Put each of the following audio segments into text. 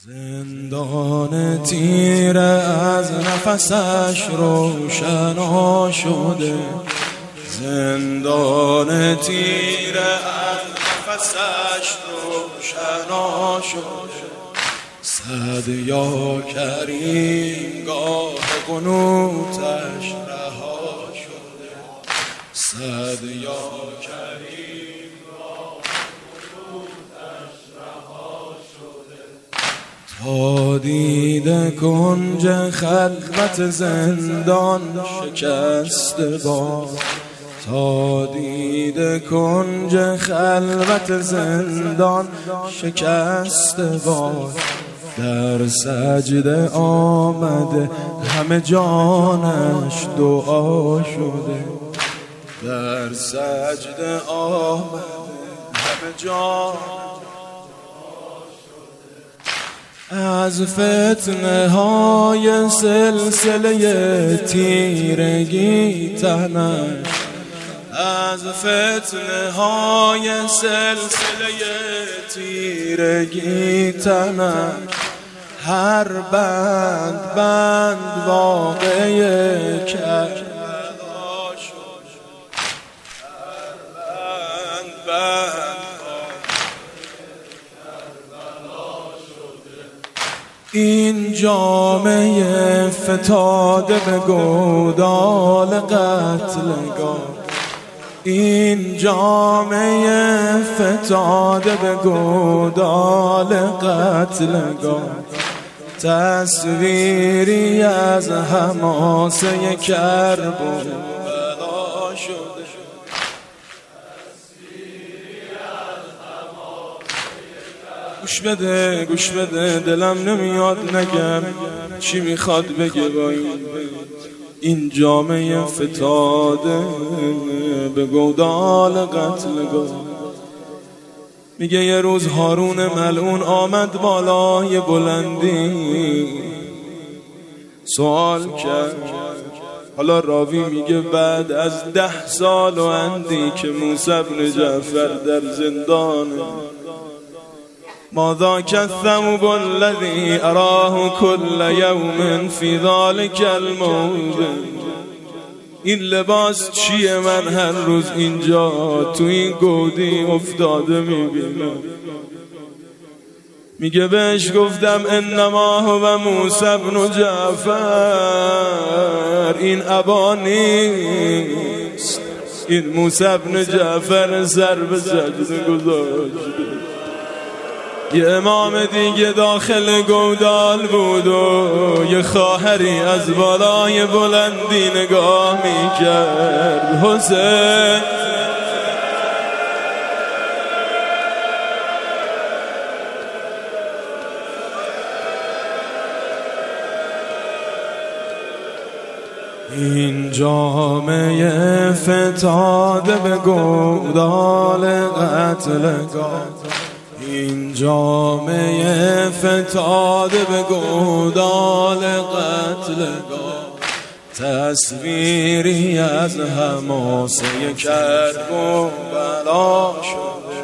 زندان تیره از نفسش روشنا شده، زندان تیره از نفسش روشنا شده. صد یا کریم گاه قنوتش رها شده، صد یا کریم گاه قنوتش رها شده. تا دیده کنج خلوت زندان شکسته باد، تا دیده کنج خلوت زندان شکسته باد. در سجده آمده همه جانش دعا شده، در سجده آمده همه جانش دعا شده. از فتنه های سلسله تیرگی تنش، از فتنه های سلسله تیرگی تنش. هر بند بند واقعی کربلا شد، هر بند بند کربلا شده. این جامعه فتاده به گودال قتلگاه، این جامعه فتاده به گودال قتلگاه. تصویری از حماسه کرب و بلا شده، گوش بده گوش بده، دلم نمیاد نگم چی میخواد بگه با این جامعه فتاده به گودال قتلگاه. میگه یه روز هارون ملعون آمد بالای بلندی، سوال کرد. حالا راوی میگه بعد از 10 سال و اندی که موسی بن جعفر در زندانه، ماذا الثوب الذي اراه كل يوم في ذلك الموضع. این لباس چیه من هر روز اینجا تو این گودی افتاده میبینم. میگه بهش گفتم انما هو موسی بن جعفر، این ابا نیست، این موسی بن جعفر سر به سجده گذاشته. یه امام دیگه داخل گودال بود و یه خواهری از بالای بلندی نگاه میکرد. حسین این جامعه فتاده به گودال قتلگاه، این جامعه فتاده به گودال قتلگاه. تصویری از حماسه کرب و بلا شده،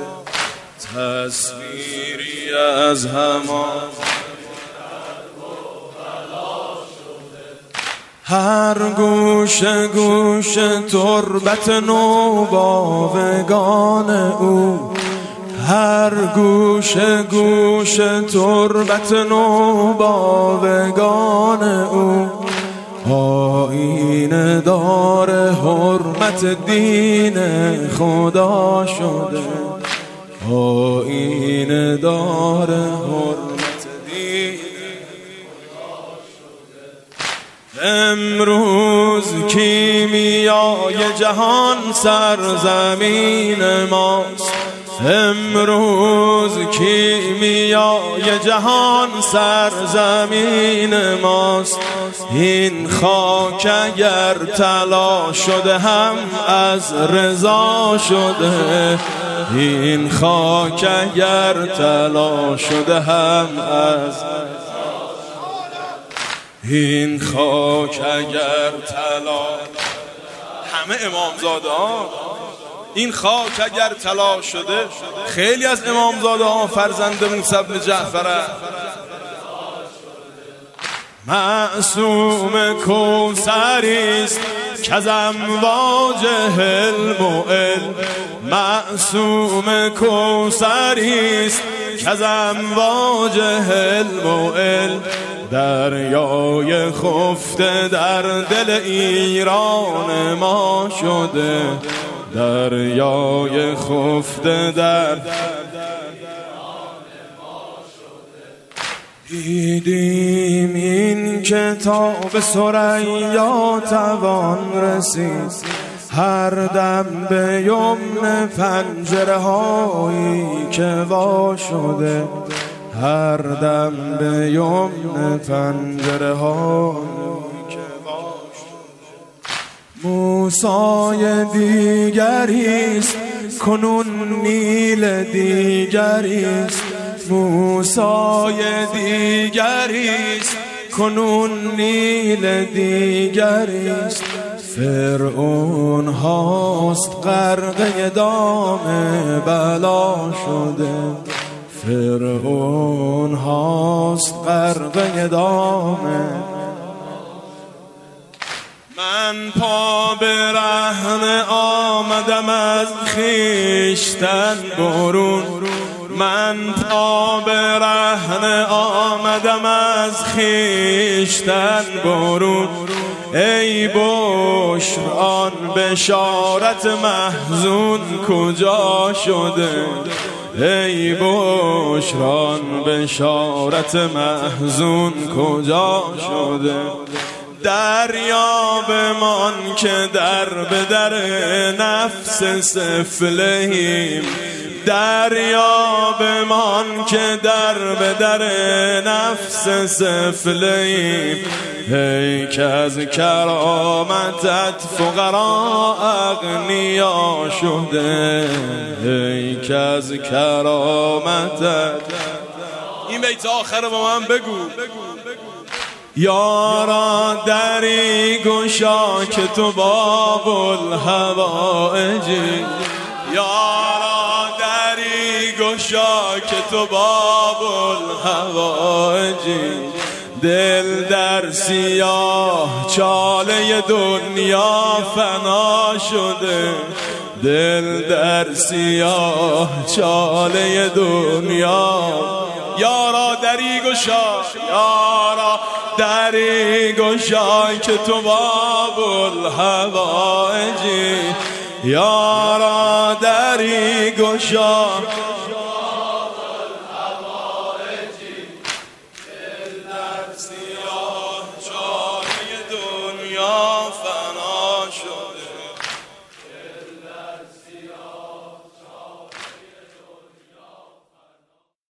تصویری از حماسه کرب و بلا شده. هر گوشه گوشه تربت نوباوگان او، هر گوشه گوشه تربت نوباوگان او. آیین دار حرمت دین خدا شده، آیین دار حرمت دین خدا شده. امروز کیمیای جهان سرزمین ماست، امروز کیمیای جهان سرزمین ماست. این خاک اگر طلا شده هم از رضا شده، این خاک اگر طلا شده هم از این خاک اگر طلا. همه امامزاده ها این خاک اگر طلا شده، خیلی از امامزاده ها فرزند موسی بن جعفر معصوم کوثریست کز امواج حلم و علم، معصوم کوثریست کز امواج حلم و علم، دریای خفته در دل ایران ما شده، دریای خفته در دیدیم این کتاب ثریا توان رسید، هر دم به یمن پنجره هایی که وا شده، هر دم به یمن پنجره هایی که وا شده. موسی دیگریست کنون نیل دیگریست، موسی دیگریست کنون نیل دیگریست، فرعون هاست غرقه دام بلا شده، فرعون هاست غرقه دام. من پا به رهن آمدم از خویشتن برون، من پا به رهن آمدم از خویشتن برون، ای بشر آن بشارت محزون کجا شده، ای بشر آن بشارت محزون کجا شده. دریا بمان که در به در نفس سفلهیم، دریا بمان که در به در نفس سفلهیم، ای که از کرامتت فقرا اغنیا شده، ای که از کرامتت. این بیت آخر با من بگو. یارا دری گشا که تو باب الحوائجی، یارا دری گشا که تو باب الحوائجی، دل در سیاه چاله دنیا فنا شده، دل در سیاه چاله دنیا. یارا دری گشا، یارا دری گشا که تو باب الحوائجی، یارا دری گشا دل در سیاه